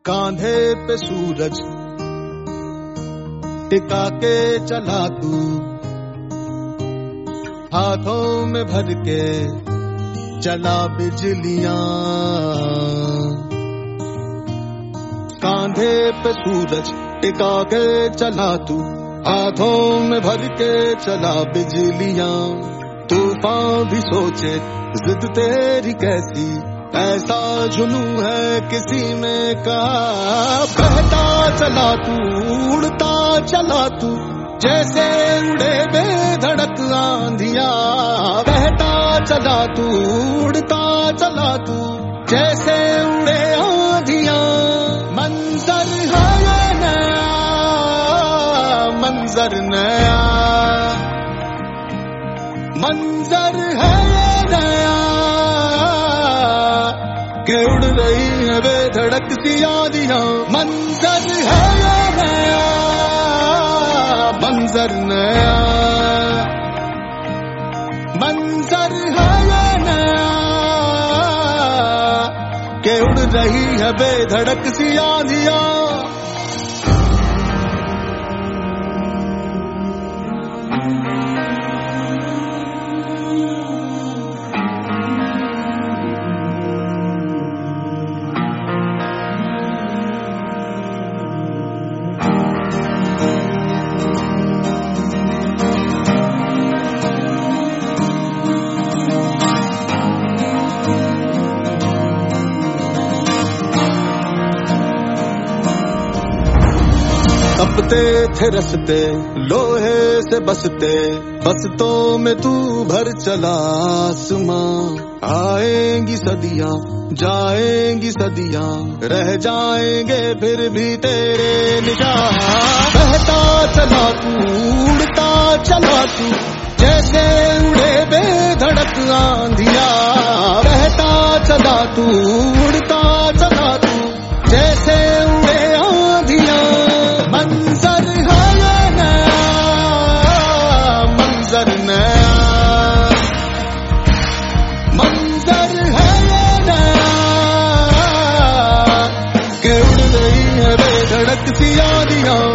कांधे पे सूरज टिका के चला तू, हाथों में भर के चला बिजलियां। कांधे पे सूरज टिका के चला तू, हाथों में भर के चला बिजलियां। तूफान भी सोचे जिद तेरी कैसी, ऐसा जुनू है किसी में कहा। बहता चला तू, उड़ता चला तू, जैसे उड़े बेधड़क आंधियां। बहता चला तू, उड़ता चला तू, जैसे उड़े आंधियां। मंजर है ये नया, मंजर नया, मंजर है ये नया, के उड़ रही है बेधड़क सी आंधियां। मंजर है ये नया, मंजर नया, मंजर है ये नया, के उड़ रही है बेधड़क सी आंधियां। तपते थे रस्ते लोहे से बसते, बसतों में तू भर चला आसमां। आएंगी सदियां, जाएंगी सदियां, रह जाएंगे फिर भी तेरे निगाह। बहता चला तू, उड़ता चला तू, जैसे उड़े बेधड़क आंधियां। बहता चला तू, उड़ता चला तू, जैसे उड़े आंधियां। मंजर है ये नया, मंजर नया, मंजर है ये नया, के उड़ रही है बेधड़क सी आंधियां।